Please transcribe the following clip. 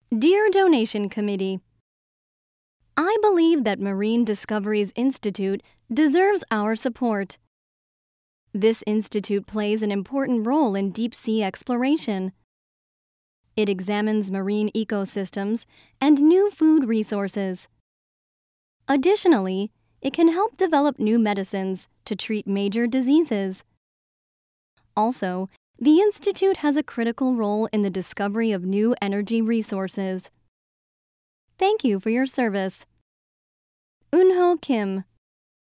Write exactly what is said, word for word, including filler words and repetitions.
Dear Donation Committee, I believe that Marine Discoveries Institute deserves our support. This institute plays an important role in deep-sea exploration. It examines marine ecosystems and new food resources. Additionally, it can help develop new medicines to treat major diseases. Also, the Institute has a critical role in the discovery of new energy resources. Thank you for your service. Eunho Kim.